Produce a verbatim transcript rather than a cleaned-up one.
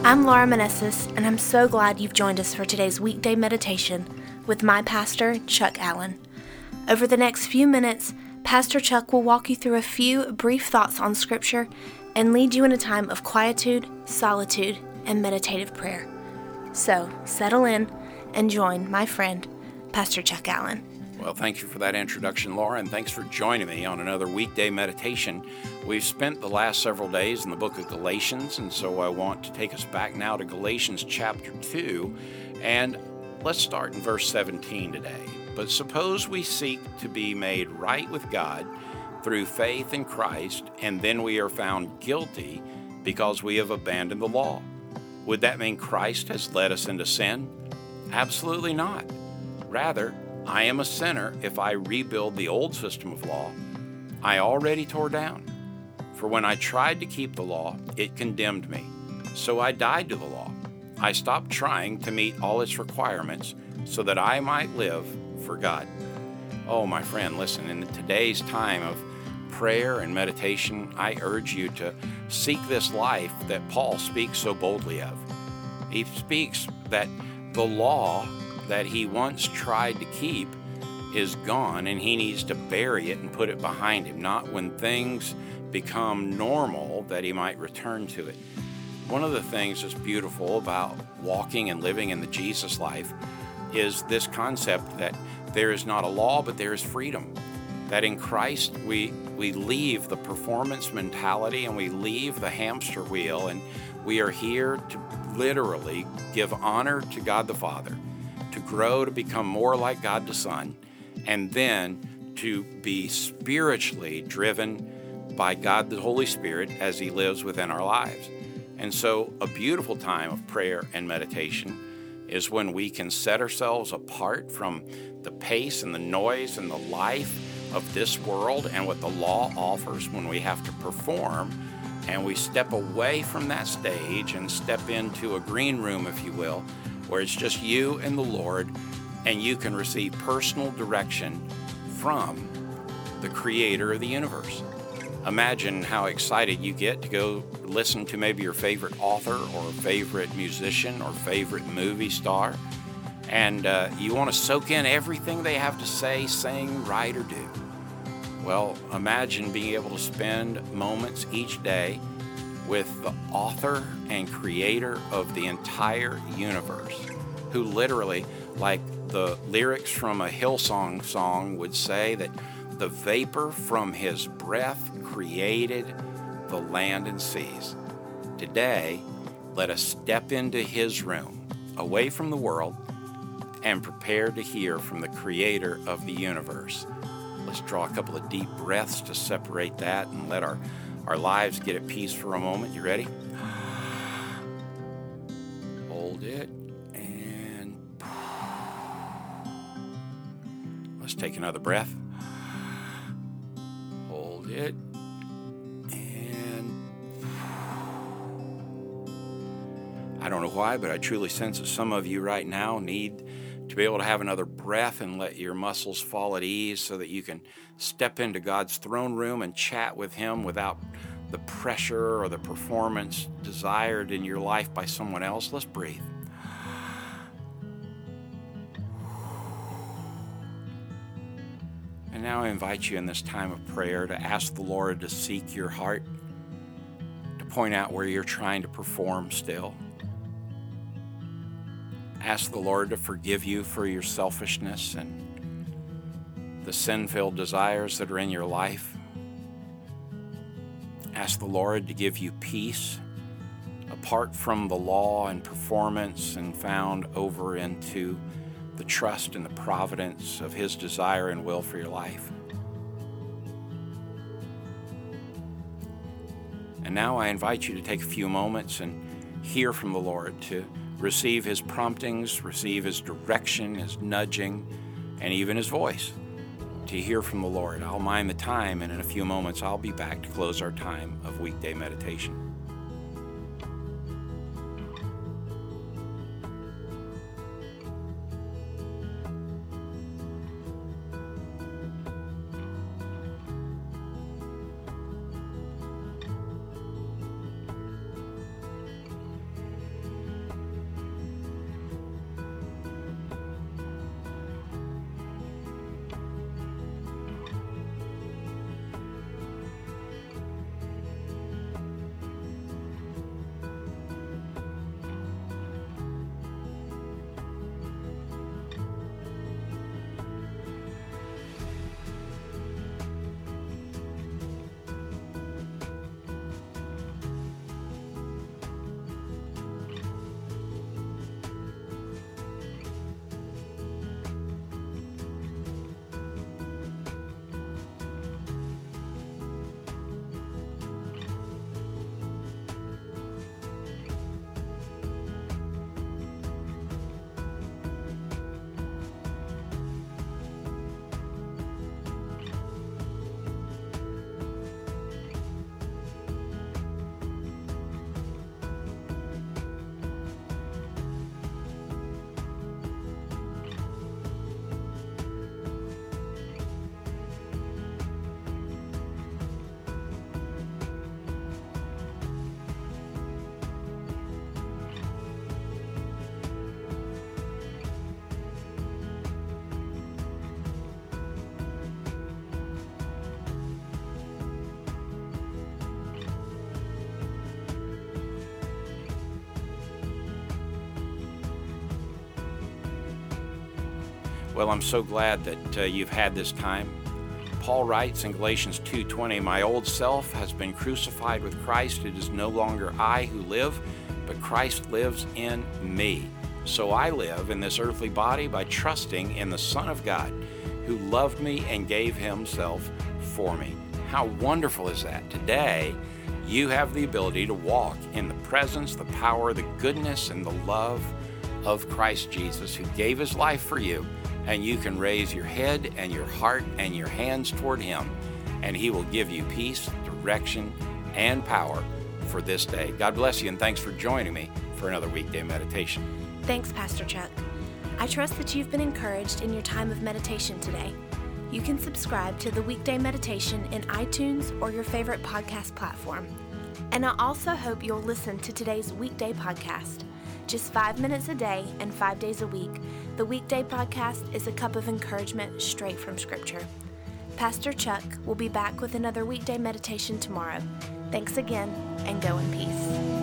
I'm Laura Manessis, and I'm so glad you've joined us for today's weekday meditation with my pastor, Chuck Allen. Over the next few minutes, Pastor Chuck will walk you through a few brief thoughts on Scripture and lead you in a time of quietude, solitude, and meditative prayer. So, settle in and join my friend, Pastor Chuck Allen. Well, thank you for that introduction, Laura, and thanks for joining me on another weekday meditation. We've spent the last several days in the book of Galatians, and so I want to take us back now to Galatians chapter two, and let's start in verse seventeen today. But suppose we seek to be made right with God through faith in Christ, and then we are found guilty because we have abandoned the law. Would that mean Christ has led us into sin? Absolutely not. Rather, I am a sinner if I rebuild the old system of law I already tore down. For when I tried to keep the law, it condemned me. So I died to the law. I stopped trying to meet all its requirements so that I might live for God. Oh, my friend, listen, in today's time of prayer and meditation, I urge you to seek this life that Paul speaks so boldly of. He speaks that the law that he once tried to keep is gone, and he needs to bury it and put it behind him, not when things become normal that he might return to it. One of the things that's beautiful about walking and living in the Jesus life is this concept that there is not a law, but there is freedom. That in Christ we we leave the performance mentality and we leave the hamster wheel, and we are here to literally give honor to God the Father, to grow to become more like God the Son, and then to be spiritually driven by God the Holy Spirit as He lives within our lives. And so a beautiful time of prayer and meditation is when we can set ourselves apart from the pace and the noise and the life of this world and what the law offers when we have to perform, and we step away from that stage and step into a green room, if you will, where it's just you and the Lord, and you can receive personal direction from the Creator of the universe. Imagine how excited you get to go listen to maybe your favorite author or favorite musician or favorite movie star, and uh, you want to soak in everything they have to say, sing, write, or do. Well, imagine being able to spend moments each day with the author and creator of the entire universe, who literally, like the lyrics from a Hillsong song would say, that the vapor from his breath created the land and seas. Today, let us step into his room, away from the world, and prepare to hear from the creator of the universe. Let's draw a couple of deep breaths to separate that and let our, our lives get at peace for a moment. You ready? Hold it. And let's take another breath. Hold it. And I don't know why, but I truly sense that some of you right now need to be able to have another breath and let your muscles fall at ease so that you can step into God's throne room and chat with Him without the pressure or the performance desired in your life by someone else. Let's breathe. And now I invite you in this time of prayer to ask the Lord to seek your heart, to point out where you're trying to perform still. Ask the Lord to forgive you for your selfishness and the sin-filled desires that are in your life. Ask the Lord to give you peace apart from the law and performance and found over into the trust and the providence of His desire and will for your life. And now I invite you to take a few moments and hear from the Lord, to receive His promptings, receive His direction, His nudging, and even His voice. To hear from the Lord. I'll mind the time, and in a few moments I'll be back to close our time of weekday meditation. Well, I'm so glad that uh, you've had this time. Paul writes in Galatians two twenty, "My old self has been crucified with Christ. It is no longer I who live, but Christ lives in me. So I live in this earthly body by trusting in the Son of God, who loved me and gave himself for me." How wonderful is that? Today, you have the ability to walk in the presence, the power, the goodness, and the love of Christ Jesus, who gave his life for you. And you can raise your head and your heart and your hands toward him, and he will give you peace, direction, and power for this day. God bless you, and thanks for joining me for another weekday meditation. Thanks, Pastor Chuck. I trust that you've been encouraged in your time of meditation today. You can subscribe to the Weekday Meditation in iTunes or your favorite podcast platform. And I also hope you'll listen to today's weekday podcast. Just five minutes a day and five days a week, the weekday podcast is a cup of encouragement straight from Scripture. Pastor Chuck will be back with another weekday meditation tomorrow. Thanks again, and go in peace.